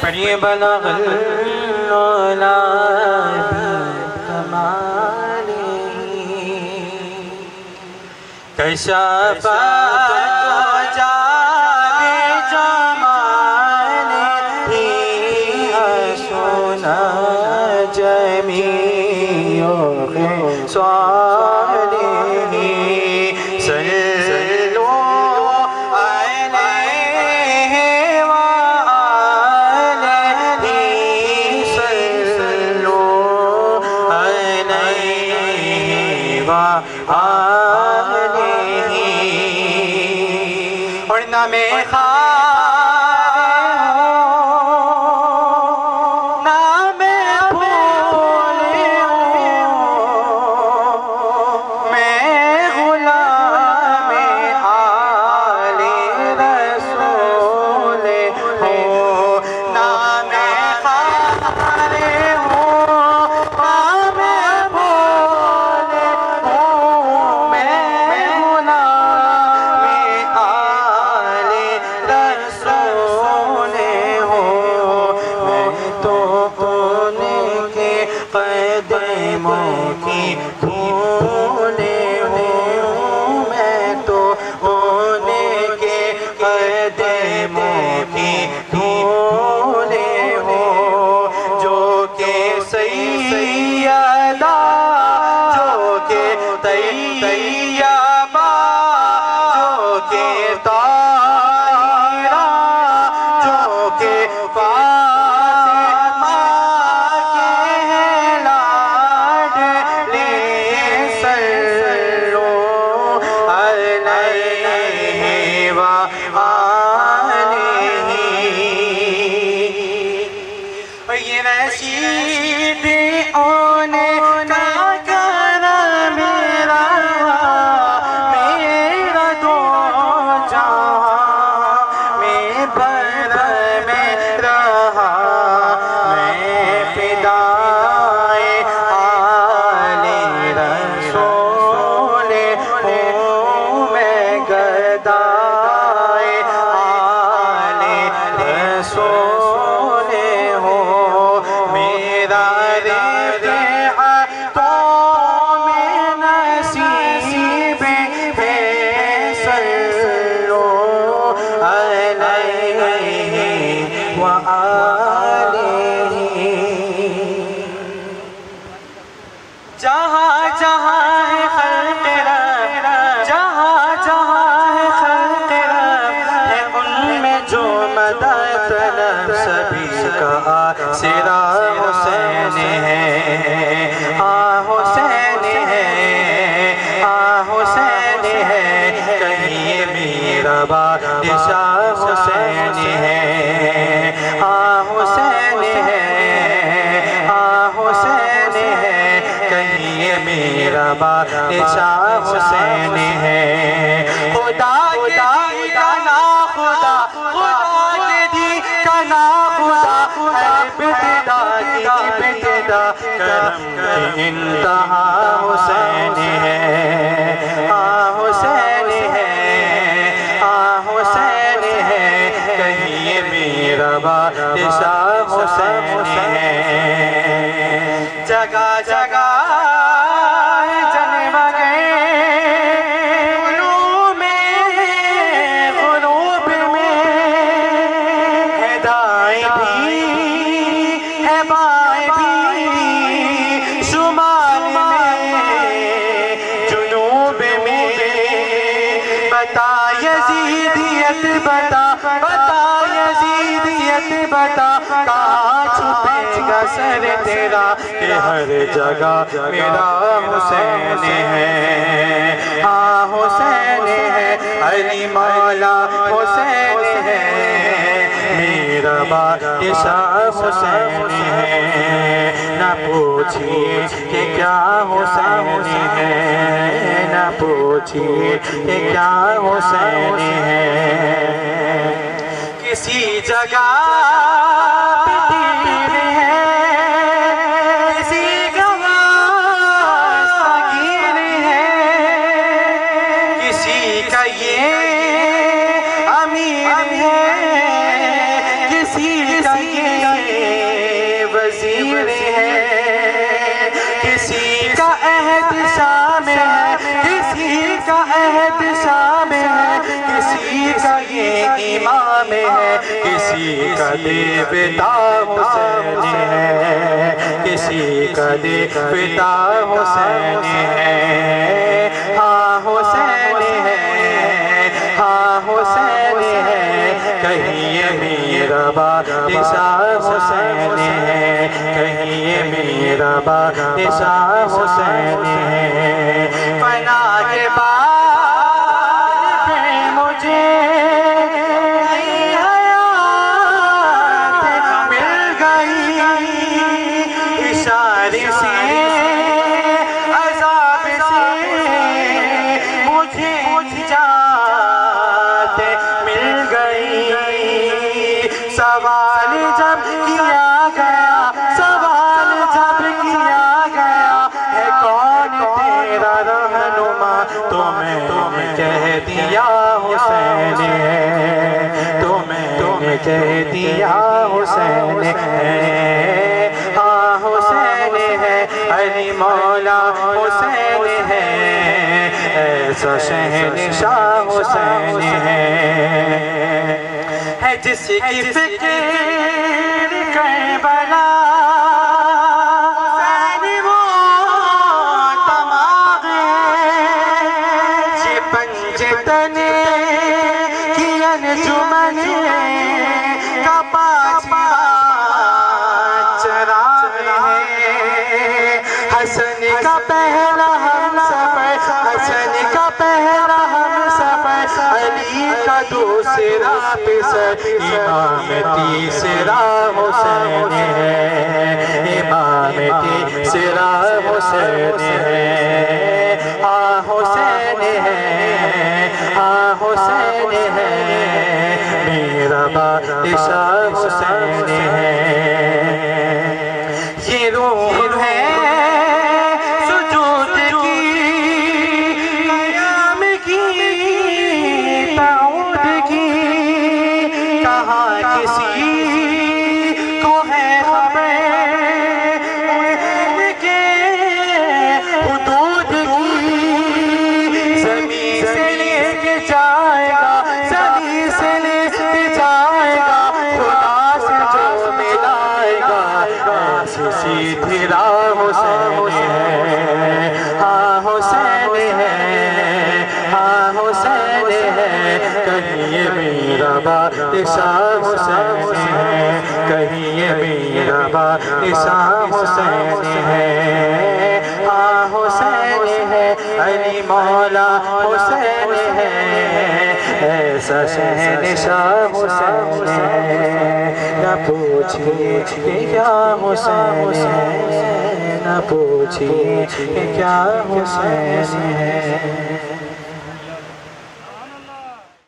پڑھیے بلغ العلا بکمالہ کشف جام جمالہ حسن جمیع خصالہ اور نام نام بھولے میں غلام آل رسول ہوں نام خارے ہوں نام بھولے ہوں میں غلام آل رسول ہوں میں تو ان کے قدموں کی دھول ہوں میں تو ان کے قدموں کی دھول ہوں جو کہ سیدہ جو کہ طیبہ جو کہ طاہرہ جو کہ فاطمہ کے لاڈلے صلو علیہ وآلہ اور یہ رشید اونے کا کرم میرا دو جہاں میں برم رہا میں فدائے آل رسول ہوں میں گدائے آل رسول ہوں میرا رفعتوں میں نصیب ہے صلو علیہ وآلہ جہاں جہاں ہے خلق رب جہاں جہاں ہے خلق رب ہے ان میں جو مدد طلب سبھی کا آسرا حسین ہے حسین ہے حسین ہے کہیں میرا بادشاہ حسین ہے حسین ہے حسین ہے کہیں میرا بادشاہ حسین ہے خدا کی کنا خدا خدا کی کنا خدا ابتدا کی ابتدا کرم کی انتہا حسین ہے حسین ہے حسین ہے کہیں میرا بادشاہ حسین ہے جگہ جگہ بائیں بھی شمال میں جنوب میں بتا یزیدیت بتا بتا یزیدیت بتا کہاں چھپے گا سر تیرا کہ ہر جگہ میرا حسین ہے حسین ہے علی مولا حسین ہے میرا بادشاہ حسین ہے نہ پوچھئے کہ کیا حسین ہے نہ پوچھئے کہ کیا حسین ہے کسی جگہ پہ تیر ہے کسی جگہ صغیر ہے کسی کا یہ امیر ہے کسی کا یہ کا احتشام ہے، کسی کا یہ امام ہے، کسی کا دیوتا حسین ہے، کسی کا دیوتا حسین ہے، ہاں حسین ہے، ہاں حسین ہے، کہیں یہ میرا بادشاہ حسین ہے، کہیں یہ میرا بادشاہ حسین ہے، فنا کے بعد پھر مجھے نئی حیات مل گئی، اشارے سے عذاب سے مجھے نجات مل گئی، سوال جب کیا گیا، سوال جب کیا گیا ہے کون تیرا رہنما، تو میں کہہ دیا حسین ہے، تو میں کہہ دیا حسین ہے، ہاں حسین ہے، علی مولا حسین ہے، ایسا شہنشاہ حسین ہے جس کی فکر کربلا حسین وہ دماغ ہے، یہ پنجتن کی انجمن کا پانچواں چراغ ہے، حسن کا پہلا ہم سفر، حسن کا پہلا ہم سفر، علی کا دوسرا پسر، امام تیسرا حسین ہے، امام تیسرا حسین ہے، ہاں حسین ہے، ہاں حسین ہے، میرا بادشاہ حسین ہے، یہ روح ہے سجود کی، قیام کی، تعود کی، کہاں کسی کو ہے خبر ان کے حدود کی، زمین سے لے کے جائے گا، زمین سے لے کے جائے گا، خدا سے جو ملائے گا، ایسی سیدھی راہ حسین ہے، ہاں حسین ہے، ہاں حسین ہے، کہیں یہ میرا بادشاہ حسین ہے، کہیں یہ میرا بادشاہ حسین ہے، ہاں حسین ہے، علی مولا حسین ہے، ایسا شہنشاہ حسین ہے، نہ پوچھئے کہ کیا حسین ہے، نہ پوچھئے کہ کیا حسین ہے۔